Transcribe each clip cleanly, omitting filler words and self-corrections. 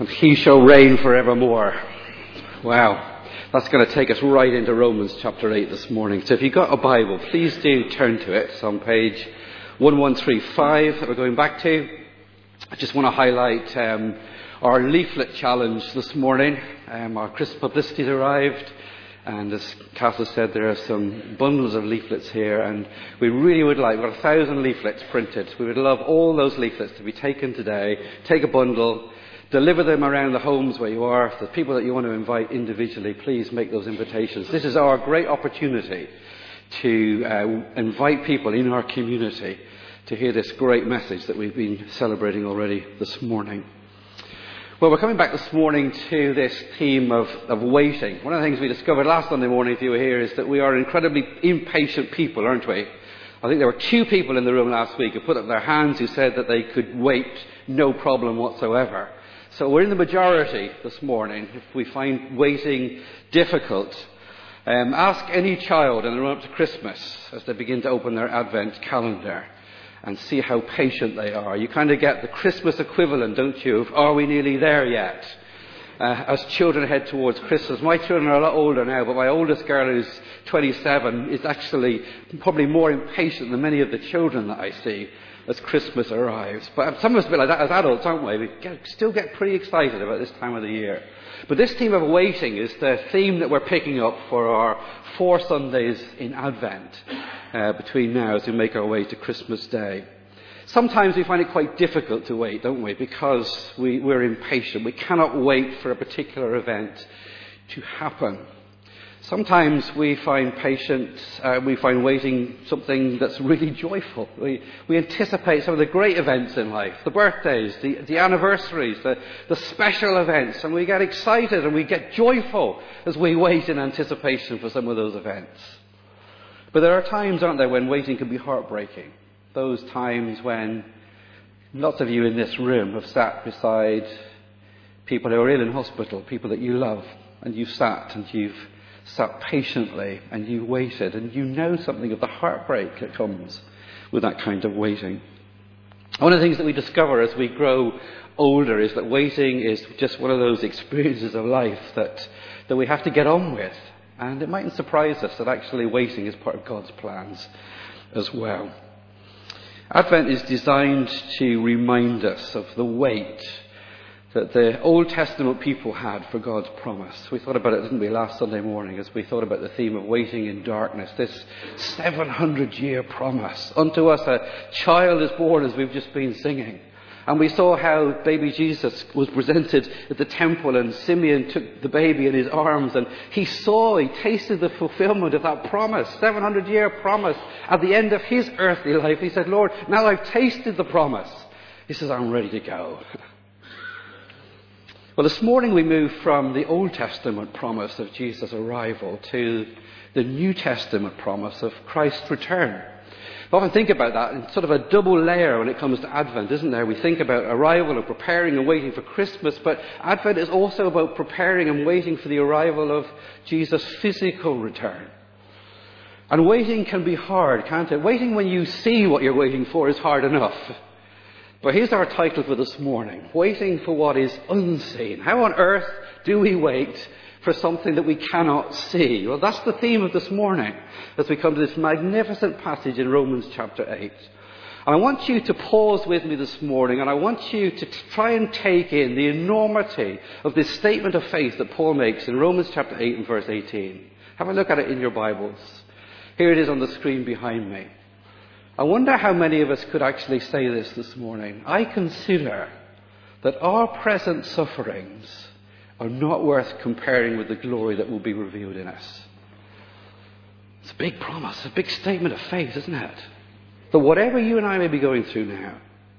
And he shall reign forevermore. Wow. That's going to take us right into Romans chapter 8 this morning. So if you've got a Bible, please do turn to it. It's on page 1135 that we're going back to. I just want to highlight our leaflet challenge this morning. Our Christmas publicity's arrived. And as Castle said, there are some bundles of leaflets here. And we really would like, we've got 1,000 leaflets printed. We would love all those leaflets to be taken today. Take a bundle. Deliver them around the homes where you are. If there's people that you want to invite individually, please make those invitations. This is our great opportunity to invite people in our community to hear this great message that we've been celebrating already this morning. Well, we're coming back this morning to this theme of waiting. One of the things we discovered last Sunday morning, if you were here, is that we are incredibly impatient people, aren't we? I think there were 2 people in the room last week who put up their hands who said that they could wait no problem whatsoever. So we're in the majority this morning if we find waiting difficult. Ask any child in the run up to Christmas as they begin to open their Advent calendar and see how patient they are. You kind of get the Christmas equivalent, don't you, of are we nearly there yet? As children head towards Christmas. My children are a lot older now, but my oldest girl, who's 27, is actually probably more impatient than many of the children that I see as Christmas arrives. But some of us a bit like that as adults, aren't we? We still get pretty excited about this time of the year. But this theme of waiting is the theme that we're picking up for our 4 Sundays in Advent between now as we make our way to Christmas Day. Sometimes we find it quite difficult to wait, don't we? Because we're impatient. We cannot wait for a particular event to happen. Sometimes we find waiting something that's really joyful. We anticipate some of the great events in life, the birthdays, the anniversaries, the special events, and we get excited and we get joyful as we wait in anticipation for some of those events. But there are times, aren't there, when waiting can be heartbreaking. Those times when lots of you in this room have sat beside people who are ill in hospital, people that you love, and you've sat and you've sat patiently and you waited, and you know something of the heartbreak that comes with that kind of waiting. One of the things that we discover as we grow older is that waiting is just one of those experiences of life that we have to get on with. And it mightn't surprise us that actually waiting is part of God's plans as well. Advent is designed to remind us of the weight that the Old Testament people had for God's promise. We thought about it, didn't we, last Sunday morning as we thought about the theme of waiting in darkness, this 700-year promise. Unto us a child is born, as we've just been singing. And we saw how baby Jesus was presented at the temple, and Simeon took the baby in his arms, and he tasted the fulfillment of that promise, 700-year promise. At the end of his earthly life, he said, Lord, now I've tasted the promise. He says, I'm ready to go. Well, this morning we move from the Old Testament promise of Jesus' arrival to the New Testament promise of Christ's return. I often think about that in sort of a double layer when it comes to Advent, isn't there? We think about arrival and preparing and waiting for Christmas, but Advent is also about preparing and waiting for the arrival of Jesus' physical return. And waiting can be hard, can't it? Waiting when you see what you're waiting for is hard enough. But here's our title for this morning, Waiting for What is Unseen. How on earth do we wait for something that we cannot see? Well, that's the theme of this morning as we come to this magnificent passage in Romans chapter 8. And I want you to pause with me this morning, and I want you to try and take in the enormity of this statement of faith that Paul makes in Romans chapter 8 and verse 18. Have a look at it in your Bibles. Here it is on the screen behind me. I wonder how many of us could actually say this morning. I consider that our present sufferings are not worth comparing with the glory that will be revealed in us. It's a big promise, a big statement of faith, isn't it? That whatever you and I may be going through now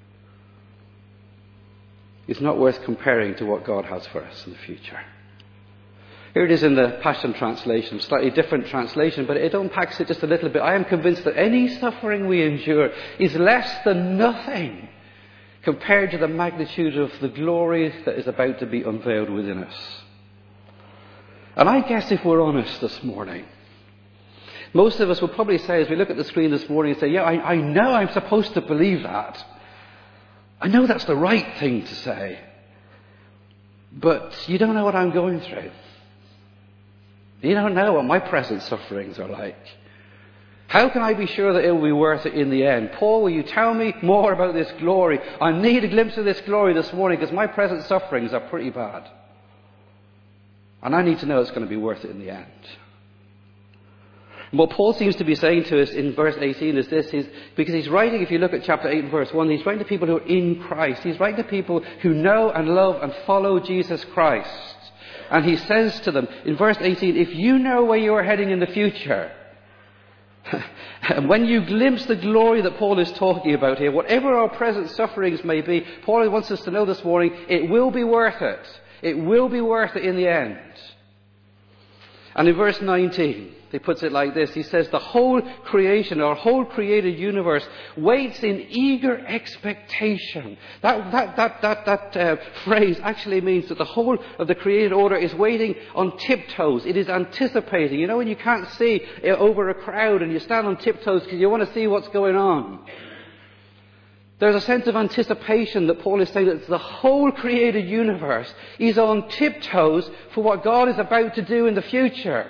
is not worth comparing to what God has for us in the future. Here it is in the Passion Translation, slightly different translation, but it unpacks it just a little bit. I am convinced that any suffering we endure is less than nothing compared to the magnitude of the glory that is about to be unveiled within us. And I guess if we're honest this morning, most of us will probably say, as we look at the screen this morning, and say, yeah, I know I'm supposed to believe that. I know that's the right thing to say. But you don't know what I'm going through. You don't know what my present sufferings are like. How can I be sure that it will be worth it in the end? Paul, will you tell me more about this glory? I need a glimpse of this glory this morning because my present sufferings are pretty bad. And I need to know it's going to be worth it in the end. And what Paul seems to be saying to us in verse 18 is this, because he's writing, if you look at chapter 8 and verse 1, he's writing to people who are in Christ. He's writing to people who know and love and follow Jesus Christ. And he says to them in verse 18, if you know where you are heading in the future, and when you glimpse the glory that Paul is talking about here, whatever our present sufferings may be, Paul wants us to know this morning, it will be worth it. It will be worth it in the end. And in verse 19, he puts it like this. He says, the whole creation, our whole created universe, waits in eager expectation. That phrase actually means that the whole of the created order is waiting on tiptoes. It is anticipating. You know when you can't see over a crowd and you stand on tiptoes because you want to see what's going on? There's a sense of anticipation that Paul is saying that the whole created universe is on tiptoes for what God is about to do in the future.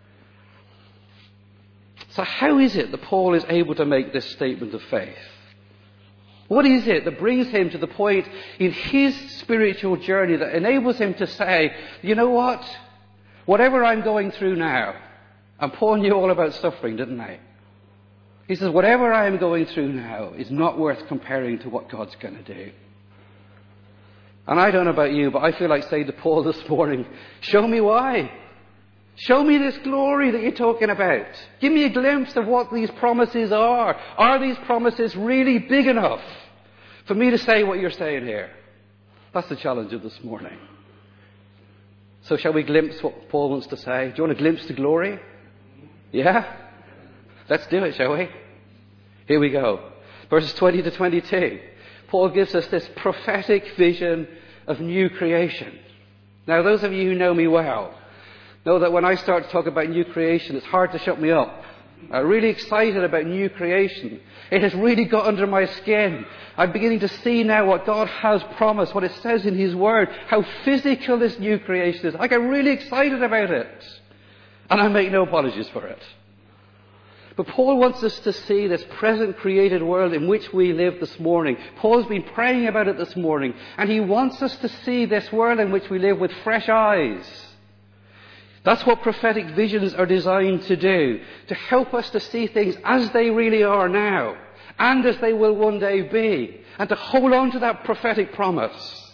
So how is it that Paul is able to make this statement of faith? What is it that brings him to the point in his spiritual journey that enables him to say, you know what? Whatever I'm going through now, and Paul knew all about suffering, didn't he? He says, whatever I am going through now is not worth comparing to what God's going to do. And I don't know about you, but I feel like saying to Paul this morning, show me why. Show me this glory that you're talking about. Give me a glimpse of what these promises are. Are these promises really big enough for me to say what you're saying here? That's the challenge of this morning. So shall we glimpse what Paul wants to say? Do you want to glimpse the glory? Yeah? Let's do it, shall we? Here we go. Verses 20 to 22. Paul gives us this prophetic vision of new creation. Now, those of you who know me well know that when I start to talk about new creation, it's hard to shut me up. I'm really excited about new creation. It has really got under my skin. I'm beginning to see now what God has promised, what it says in His Word, how physical this new creation is. I get really excited about it. And I make no apologies for it. But Paul wants us to see this present created world in which we live this morning. Paul's been praying about it this morning. And he wants us to see this world in which we live with fresh eyes. That's what prophetic visions are designed to do. To help us to see things as they really are now. And as they will one day be. And to hold on to that prophetic promise.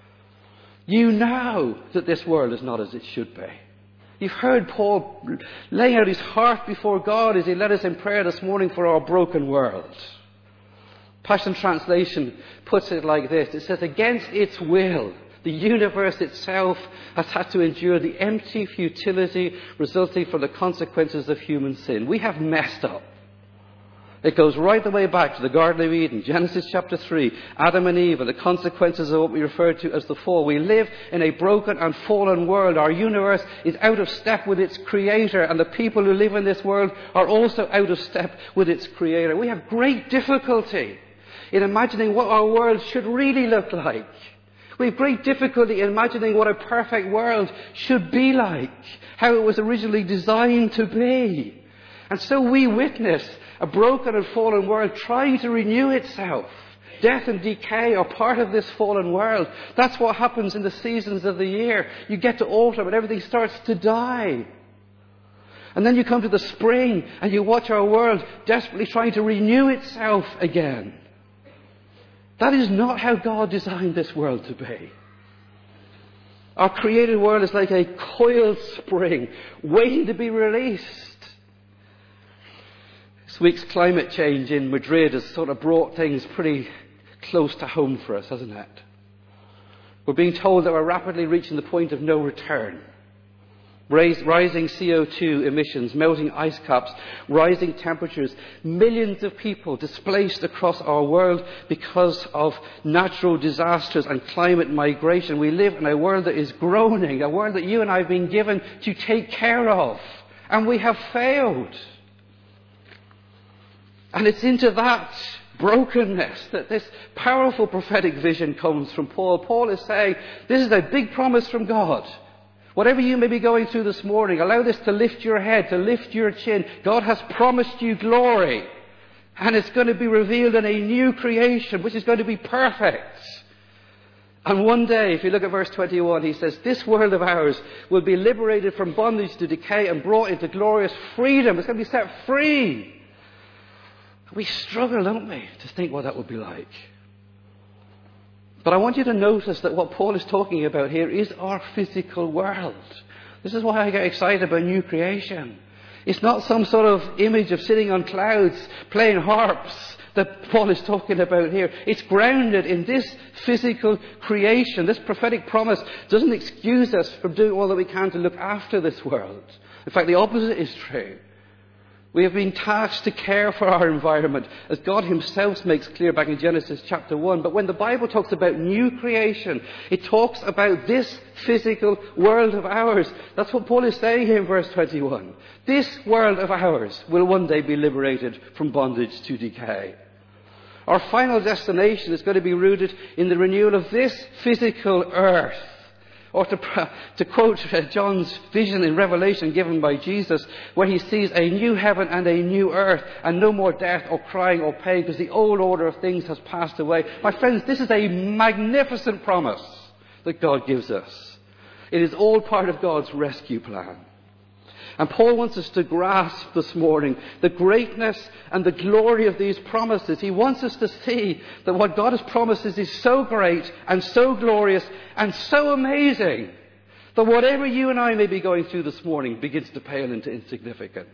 You know that this world is not as it should be. You've heard Paul laying out his heart before God as he led us in prayer this morning for our broken world. Passion Translation puts it like this. It says, against its will, the universe itself has had to endure the empty futility resulting from the consequences of human sin. We have messed up. It goes right the way back to the Garden of Eden, Genesis chapter 3, Adam and Eve, and the consequences of what we refer to as the fall. We live in a broken and fallen world. Our universe is out of step with its Creator, and the people who live in this world are also out of step with its Creator. We have great difficulty in imagining what our world should really look like. We have great difficulty in imagining what a perfect world should be like, how it was originally designed to be. And so we witness a broken and fallen world trying to renew itself. Death and decay are part of this fallen world. That's what happens in the seasons of the year. You get to autumn and everything starts to die. And then you come to the spring and you watch our world desperately trying to renew itself again. That is not how God designed this world to be. Our created world is like a coiled spring waiting to be released. This week's climate change in Madrid has sort of brought things pretty close to home for us, hasn't it? We're being told that we're rapidly reaching the point of no return. Rising CO2 emissions, melting ice caps, rising temperatures, millions of people displaced across our world because of natural disasters and climate migration. We live in a world that is groaning, a world that you and I have been given to take care of. And we have failed. And it's into that brokenness that this powerful prophetic vision comes from Paul. Paul is saying, this is a big promise from God. Whatever you may be going through this morning, allow this to lift your head, to lift your chin. God has promised you glory. And it's going to be revealed in a new creation, which is going to be perfect. And one day, if you look at verse 21, he says, this world of ours will be liberated from bondage to decay and brought into glorious freedom. It's going to be set free. We struggle, don't we, to think what that would be like. But I want you to notice that what Paul is talking about here is our physical world. This is why I get excited about new creation. It's not some sort of image of sitting on clouds playing harps that Paul is talking about here. It's grounded in this physical creation. This prophetic promise doesn't excuse us from doing all that we can to look after this world. In fact, the opposite is true. We have been tasked to care for our environment, as God himself makes clear back in Genesis chapter 1. But when the Bible talks about new creation, it talks about this physical world of ours. That's what Paul is saying here in verse 21. This world of ours will one day be liberated from bondage to decay. Our final destination is going to be rooted in the renewal of this physical earth. Or to quote John's vision in Revelation given by Jesus, where he sees a new heaven and a new earth, and no more death or crying or pain, because the old order of things has passed away. My friends, this is a magnificent promise that God gives us. It is all part of God's rescue plan. And Paul wants us to grasp this morning the greatness and the glory of these promises. He wants us to see that what God has promised us is so great and so glorious and so amazing that whatever you and I may be going through this morning begins to pale into insignificance.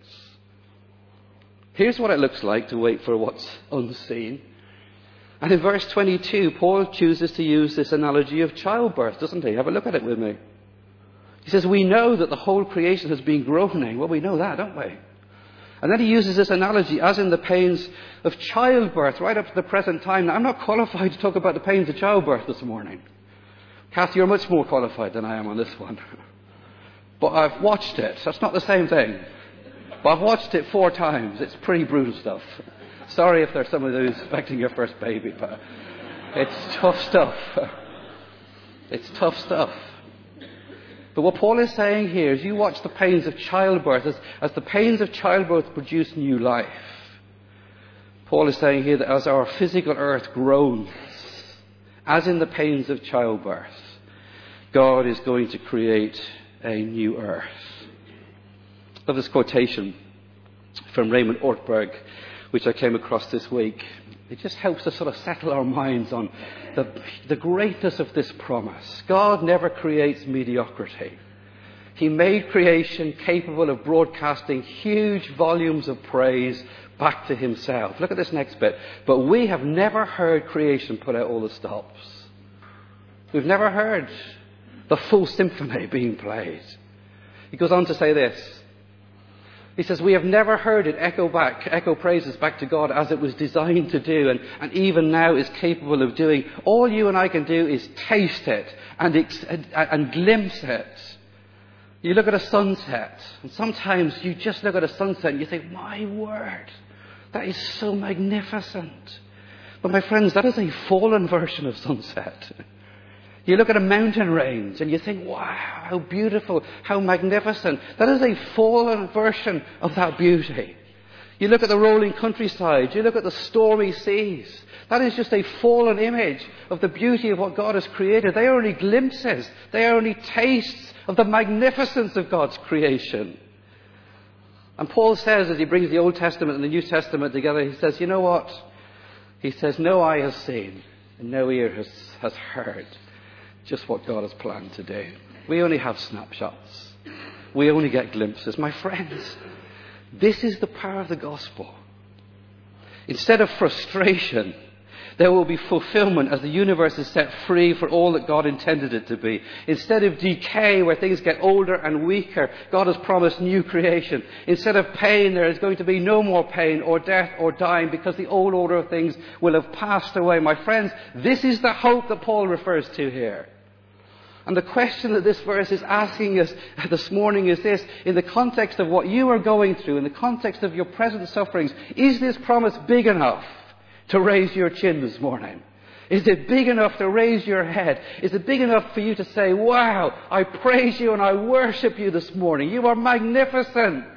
Here's what it looks like to wait for what's unseen. And in verse 22, Paul chooses to use this analogy of childbirth, doesn't he? Have a look at it with me. He says, we know that the whole creation has been groaning. Well, we know that, don't we? And then he uses this analogy, as in the pains of childbirth, right up to the present time. Now, I'm not qualified to talk about the pains of childbirth this morning. Kathy, you're much more qualified than I am on this one. But I've watched it. That's not the same thing. But I've watched it 4 times. It's pretty brutal stuff. Sorry if there's someone who's expecting your first baby, but it's tough stuff. It's tough stuff. But what Paul is saying here is you watch the pains of childbirth as the pains of childbirth produce new life. Paul is saying here that as our physical earth groans, as in the pains of childbirth, God is going to create a new earth. I love this quotation from Raymond Ortberg, which I came across this week. It just helps us sort of settle our minds on the greatness of this promise. God never creates mediocrity. He made creation capable of broadcasting huge volumes of praise back to himself. Look at this next bit. But we have never heard creation put out all the stops. We've never heard the full symphony being played. He goes on to say this. He says, we have never heard it echo praises back to God as it was designed to do and even now is capable of doing. All you and I can do is taste it and glimpse it. You look at a sunset, and sometimes you just look at a sunset and you think, my word, that is so magnificent. But my friends, that is a fallen version of sunset. You look at a mountain range and you think, wow, how beautiful, how magnificent. That is a fallen version of that beauty. You look at the rolling countryside. You look at the stormy seas. That is just a fallen image of the beauty of what God has created. They are only glimpses. They are only tastes of the magnificence of God's creation. And Paul says, as he brings the Old Testament and the New Testament together, he says, you know what? He says, no eye has seen and no ear has heard just what God has planned to do. We only have snapshots. We only get glimpses. My friends, this is the power of the gospel. Instead of frustration, there will be fulfillment as the universe is set free for all that God intended it to be. Instead of decay where things get older and weaker, God has promised new creation. Instead of pain, there is going to be no more pain or death or dying because the old order of things will have passed away. My friends, this is the hope that Paul refers to here. And the question that this verse is asking us this morning is this: in the context of what you are going through, in the context of your present sufferings, is this promise big enough to raise your chin this morning? Is it big enough to raise your head? Is it big enough for you to say, wow, I praise you and I worship you this morning. You are magnificent.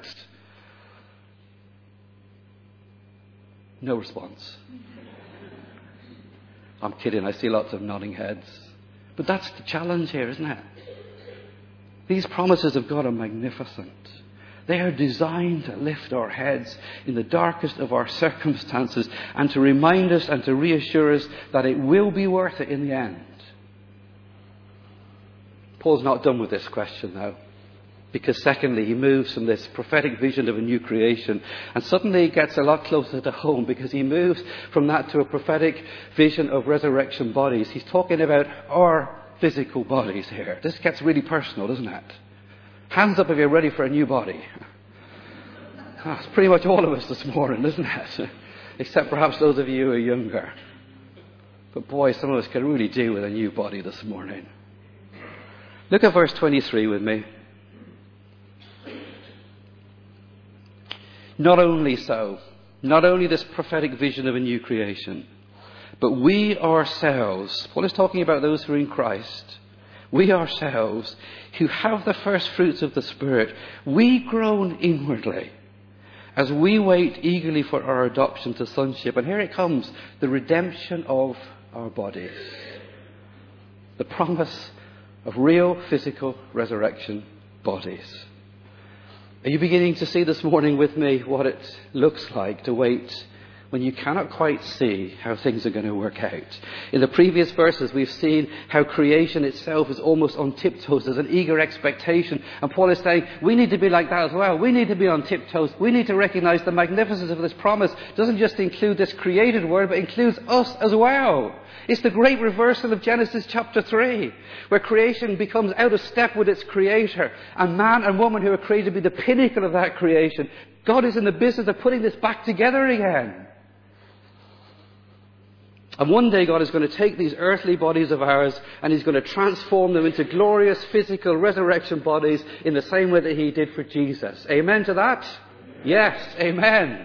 No response. I'm kidding. I see lots of nodding heads. But that's the challenge here, isn't it? These promises of God are magnificent. They are designed to lift our heads in the darkest of our circumstances and to remind us and to reassure us that it will be worth it in the end. Paul's not done with this question now. Because secondly, he moves from this prophetic vision of a new creation and suddenly it gets a lot closer to home because he moves from that to a prophetic vision of resurrection bodies. He's talking about our physical bodies here. This gets really personal, doesn't it? Hands up if you're ready for a new body. That's pretty much all of us this morning, isn't it? Except perhaps those of you who are younger. But boy, some of us could really do with a new body this morning. Look at verse 23 with me. Not only so, not only this prophetic vision of a new creation, but we ourselves, Paul is talking about those who are in Christ, we ourselves who have the first fruits of the Spirit, we groan inwardly as we wait eagerly for our adoption to sonship. And here it comes, the redemption of our bodies. The promise of real physical resurrection bodies. Are you beginning to see this morning with me what it looks like to wait when you cannot quite see how things are going to work out? In the previous verses, we've seen how creation itself is almost on tiptoes. There's an eager expectation. And Paul is saying, we need to be like that as well. We need to be on tiptoes. We need to recognize the magnificence of this promise. It doesn't just include this created world, but includes us as well. It's the great reversal of Genesis chapter 3, where creation becomes out of step with its creator. And man and woman who are created to be the pinnacle of that creation. God is in the business of putting this back together again. And one day God is going to take these earthly bodies of ours and He's going to transform them into glorious physical resurrection bodies in the same way that He did for Jesus. Amen to that? Yes, amen.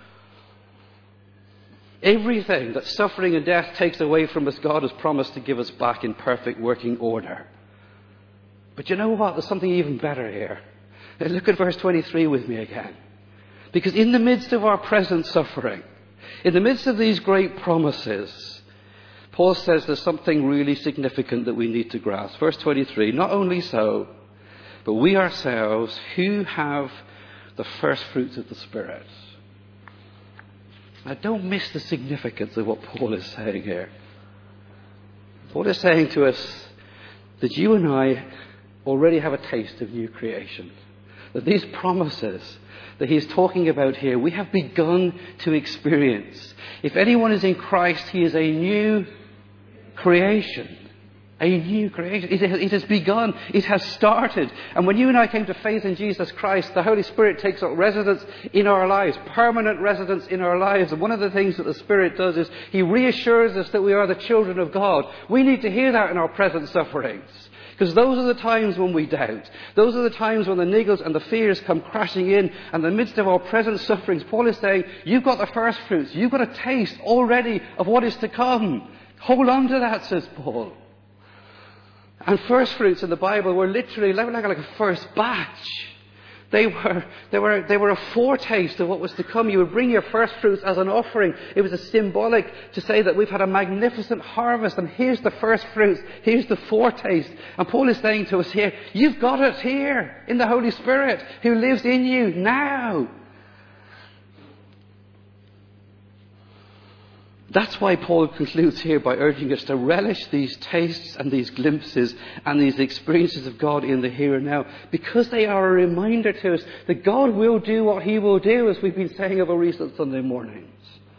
Everything that suffering and death takes away from us, God has promised to give us back in perfect working order. But you know what? There's something even better here. Look at verse 23 with me again. Because in the midst of our present suffering, in the midst of these great promises, Paul says there's something really significant that we need to grasp. Verse 23, not only so, but we ourselves who have the first fruits of the Spirit. Now don't miss the significance of what Paul is saying here. Paul is saying to us that you and I already have a taste of new creation. That these promises that he's talking about here, we have begun to experience. If anyone is in Christ, he is a new creation. A new creation. It has begun. It has started. And when you and I came to faith in Jesus Christ, the Holy Spirit takes up residence in our lives, permanent residence in our lives. And one of the things that the Spirit does is He reassures us that we are the children of God. We need to hear that in our present sufferings. Because those are the times when we doubt. Those are the times when the niggles and the fears come crashing in. And in the midst of our present sufferings, Paul is saying, you've got the first fruits. You've got a taste already of what is to come. Hold on to that, says Paul. And first fruits in the Bible were literally like a first batch. They were a foretaste of what was to come. You would bring your first fruits as an offering. It was a symbolic to say that we've had a magnificent harvest and here's the first fruits. Here's the foretaste. And Paul is saying to us here, you've got it here in the Holy Spirit who lives in you now. That's why Paul concludes here by urging us to relish these tastes and these glimpses and these experiences of God in the here and now, because they are a reminder to us that God will do what He will do, as we've been saying over recent Sunday mornings.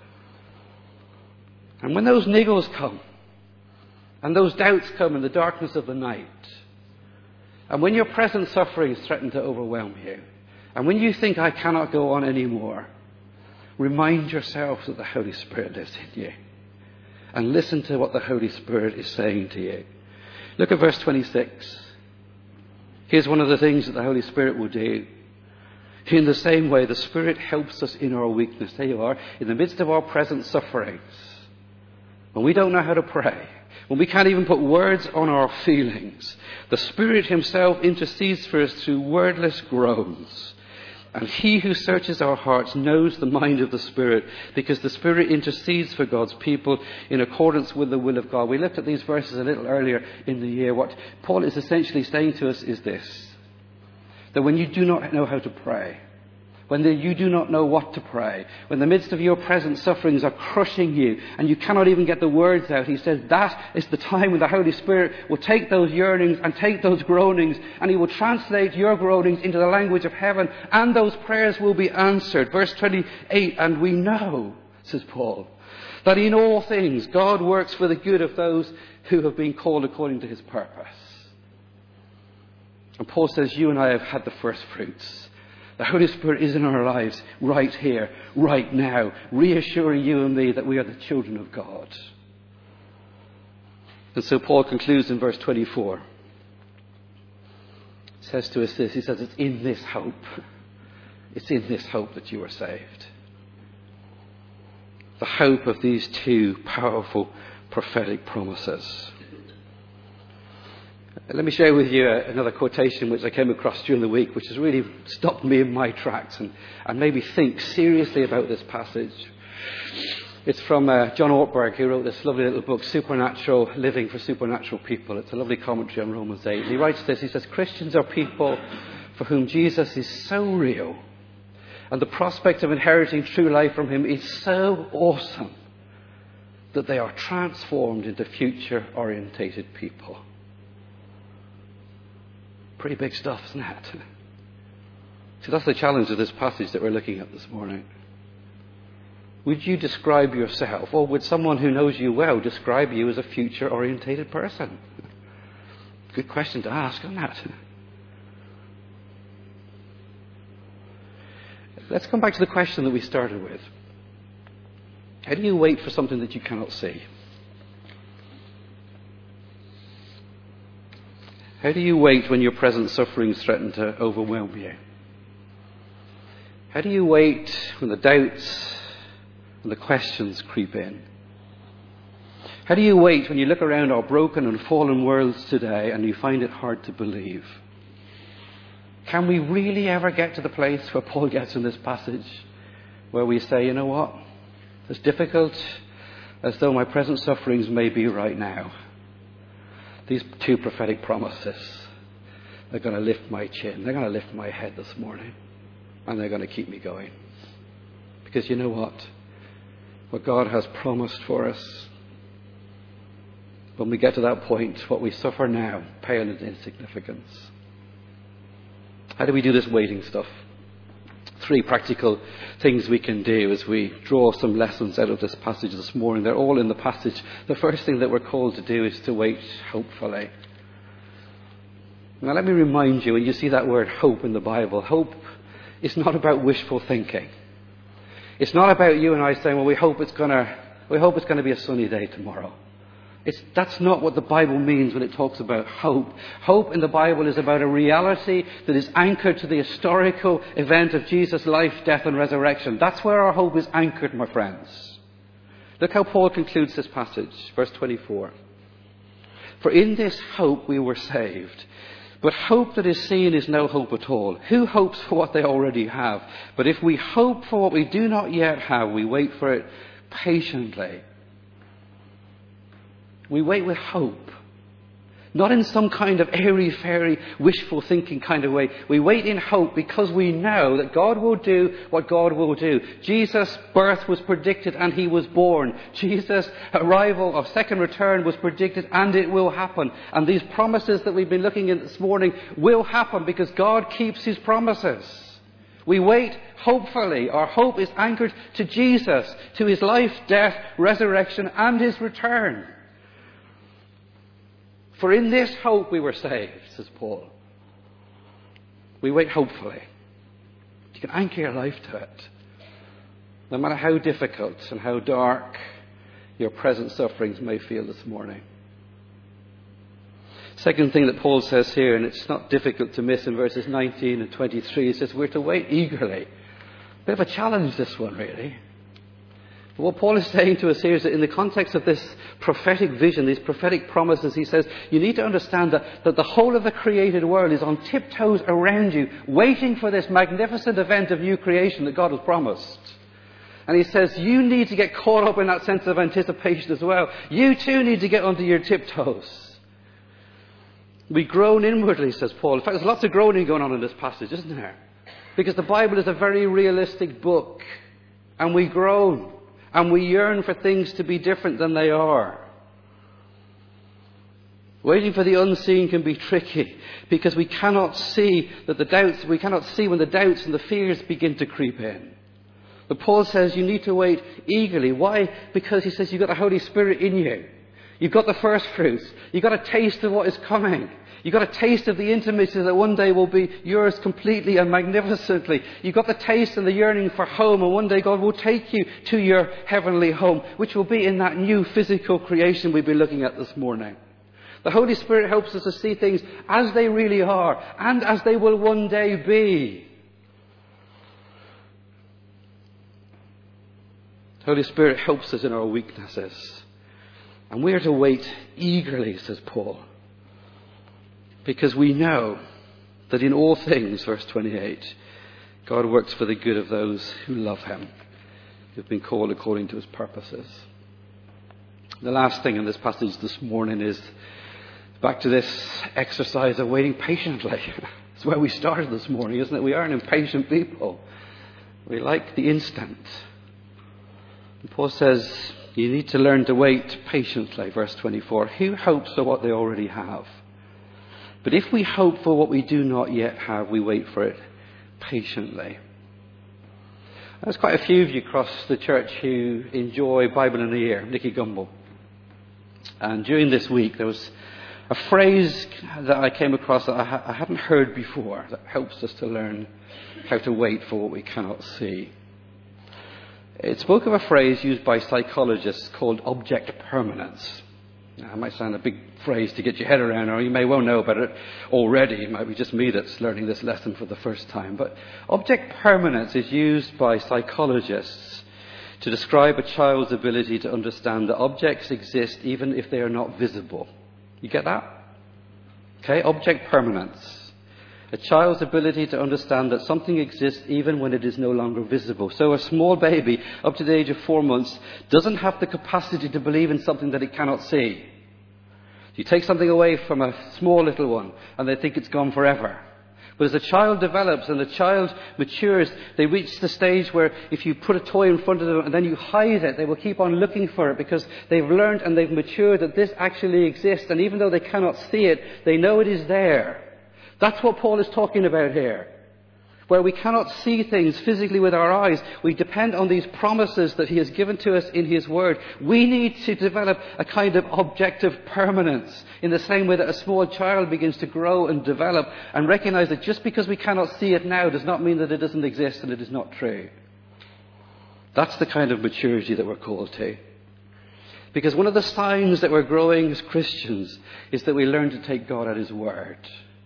And when those niggles come, and those doubts come in the darkness of the night, and when your present sufferings threaten to overwhelm you, and when you think, I cannot go on anymore, remind yourself that the Holy Spirit lives in you. And listen to what the Holy Spirit is saying to you. Look at verse 26. Here's one of the things that the Holy Spirit will do. In the same way, the Spirit helps us in our weakness. There you are, in the midst of our present sufferings. When we don't know how to pray, when we can't even put words on our feelings, the Spirit himself intercedes for us through wordless groans. And he who searches our hearts knows the mind of the Spirit, because the Spirit intercedes for God's people in accordance with the will of God. We looked at these verses a little earlier in the year. What Paul is essentially saying to us is this: that when you do not know how to pray, when you do not know what to pray, when the midst of your present sufferings are crushing you and you cannot even get the words out, he says that is the time when the Holy Spirit will take those yearnings and take those groanings, and he will translate your groanings into the language of heaven, and those prayers will be answered. Verse 28, and we know, says Paul, that in all things God works for the good of those who have been called according to his purpose. And Paul says you and I have had the first fruits. The Holy Spirit is in our lives right here, right now, reassuring you and me that we are the children of God. And so Paul concludes in verse 24. He says to us this, he says, it's in this hope that you are saved. The hope of these two powerful prophetic promises. Let me share with you another quotation which I came across during the week, which has really stopped me in my tracks and made me think seriously about this passage. It's from John Ortberg, who wrote this lovely little book, Supernatural Living for Supernatural People. It's a lovely commentary on Romans 8. And he writes this, he says, Christians are people for whom Jesus is so real, and the prospect of inheriting true life from him is so awesome, that they are transformed into future-orientated people. Pretty big stuff, isn't it? So that's the challenge of this passage that we're looking at this morning. Would you describe yourself, or would someone who knows you well describe you as a future-orientated person? Good question to ask, isn't it? Let's come back to the question that we started with. How do you wait for something that you cannot see? How do you wait when your present sufferings threaten to overwhelm you? How do you wait when the doubts and the questions creep in? How do you wait when you look around our broken and fallen worlds today and you find it hard to believe? Can we really ever get to the place where Paul gets in this passage, where we say, you know what? As difficult as though my present sufferings may be right now, these two prophetic promises are going to lift my chin. They're going to lift my head this morning. And they're going to keep me going. Because you know what? What God has promised for us, when we get to that point, what we suffer now pale in insignificance. How do we do this waiting stuff? 3 practical things we can do as we draw some lessons out of this passage this morning. They're all in the passage. The first thing that we're called to do is to wait hopefully. Now let me remind you, when you see that word hope in the Bible, hope is not about wishful thinking. It's not about you and I saying, well, we hope it's going to be a sunny day tomorrow. That's not what the Bible means when it talks about hope. Hope in the Bible is about a reality that is anchored to the historical event of Jesus' life, death and resurrection. That's where our hope is anchored, my friends. Look how Paul concludes this passage, verse 24. For in this hope we were saved. But hope that is seen is no hope at all. Who hopes for what they already have? But if we hope for what we do not yet have, we wait for it patiently. We wait with hope. Not in some kind of airy-fairy, wishful thinking kind of way. We wait in hope because we know that God will do what God will do. Jesus' birth was predicted and he was born. Jesus' arrival of second return was predicted and it will happen. And these promises that we've been looking at this morning will happen because God keeps his promises. We wait hopefully. Our hope is anchored to Jesus, to his life, death, resurrection and his return. For in this hope we were saved, says Paul. We wait hopefully. You can anchor your life to it. No matter how difficult and how dark your present sufferings may feel this morning. Second thing that Paul says here, and it's not difficult to miss in verses 19 and 23, he says we're to wait eagerly. Bit of a challenge, this one, really. But what Paul is saying to us here is that in the context of this prophetic vision, these prophetic promises, he says you need to understand that the whole of the created world is on tiptoes around you, waiting for this magnificent event of new creation that God has promised. And he says you need to get caught up in that sense of anticipation as well. You too need to get onto your tiptoes. We groan inwardly, says Paul. In fact, there's lots of groaning going on in this passage, isn't there? Because the Bible is a very realistic book. And we groan. And we yearn for things to be different than they are. Waiting for the unseen can be tricky. Because we cannot see when the doubts and the fears begin to creep in. But Paul says you need to wait eagerly. Why? Because he says you've got the Holy Spirit in you. You've got the first fruits. You've got a taste of what is coming. You've got a taste of the intimacy that one day will be yours completely and magnificently. You've got the taste and the yearning for home, and one day God will take you to your heavenly home, which will be in that new physical creation we've been looking at this morning. The Holy Spirit helps us to see things as they really are and as they will one day be. The Holy Spirit helps us in our weaknesses. And we are to wait eagerly, says Paul. Because we know that in all things, verse 28, God works for the good of those who love him, who've been called according to his purposes. The last thing in this passage this morning is back to this exercise of waiting patiently. It's where we started this morning, isn't it? We are an impatient people. We like the instant. And Paul says, you need to learn to wait patiently, verse 24. Who hopes for what they already have? But if we hope for what we do not yet have, we wait for it patiently. There's quite a few of you across the church who enjoy Bible in a Year, Nicky Gumbel. And during this week, there was a phrase that I came across that I hadn't heard before that helps us to learn how to wait for what we cannot see. It spoke of a phrase used by psychologists called object permanence. Now, it might sound a big phrase to get your head around, or you may well know about it already. It might be just me that's learning this lesson for the first time. But object permanence is used by psychologists to describe a child's ability to understand that objects exist even if they are not visible. You get that? Okay, object permanence. A child's ability to understand that something exists even when it is no longer visible. So a small baby up to the age of 4 months doesn't have the capacity to believe in something that it cannot see. You take something away from a small little one and they think it's gone forever. But as the child develops and the child matures, they reach the stage where if you put a toy in front of them and then you hide it, they will keep on looking for it because they've learned and they've matured that this actually exists. And even though they cannot see it, they know it is there. That's what Paul is talking about here. Where we cannot see things physically with our eyes, we depend on these promises that he has given to us in his word. We need to develop a kind of objective permanence in the same way that a small child begins to grow and develop and recognize that just because we cannot see it now does not mean that it doesn't exist and it is not true. That's the kind of maturity that we're called to. Because one of the signs that we're growing as Christians is that we learn to take God at his word.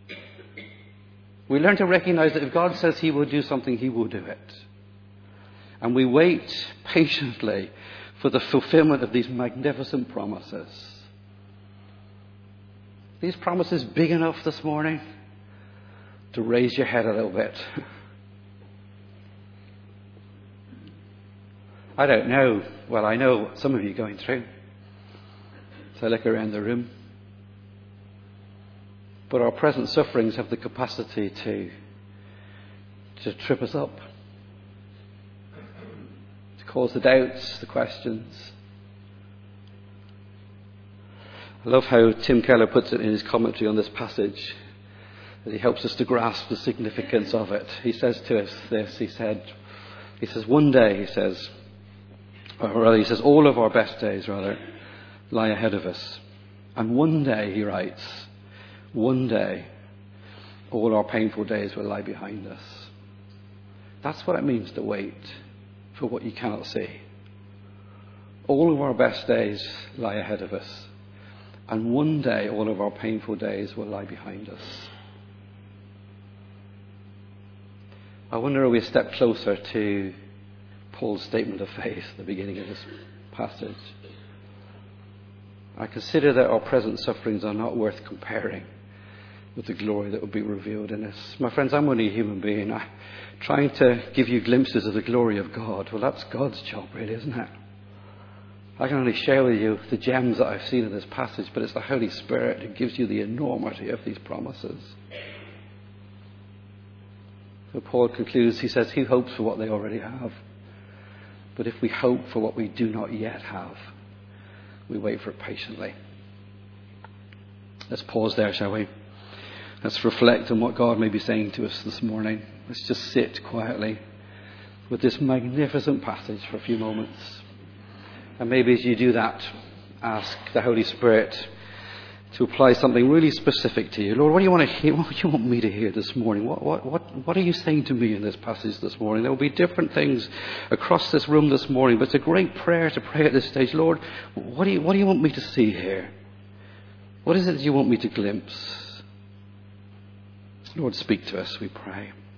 We learn to recognize that if God says he will do something, he will do it. And we wait patiently for the fulfillment of these magnificent promises. These promises big enough this morning to raise your head a little bit. I don't know. Well, I know what some of you are going through. So I look around the room. But our present sufferings have the capacity to trip us up, to cause the doubts, the questions. I love how Tim Keller puts it in his commentary on this passage, that he helps us to grasp the significance of it. He says to us this, he says, one day, he says, all of our best days, lie ahead of us. And one day, he writes, one day, all our painful days will lie behind us. That's what it means to wait for what you cannot see. All of our best days lie ahead of us. And one day, all of our painful days will lie behind us. I wonder, are we a step closer to Paul's statement of faith at the beginning of this passage? I consider that our present sufferings are not worth comparing with the glory that will be revealed in us. My friends, I'm only a human being. Trying to give you glimpses of the glory of God, well, that's God's job, really, isn't it? I can only share with you the gems that I've seen in this passage, but it's the Holy Spirit who gives you the enormity of these promises. So Paul concludes, he says, he hopes for what they already have. But if we hope for what we do not yet have, we wait for it patiently. Let's pause there, shall we? Let's reflect on what God may be saying to us this morning. Let's just sit quietly with this magnificent passage for a few moments. And maybe as you do that, ask the Holy Spirit to apply something really specific to you. Lord, what do you want to hear? What do you want me to hear this morning? What are you saying to me in this passage this morning? There will be different things across this room this morning, but it's a great prayer to pray at this stage. Lord, what do you want me to see here? What is it that you want me to glimpse? Lord, speak to us, we pray.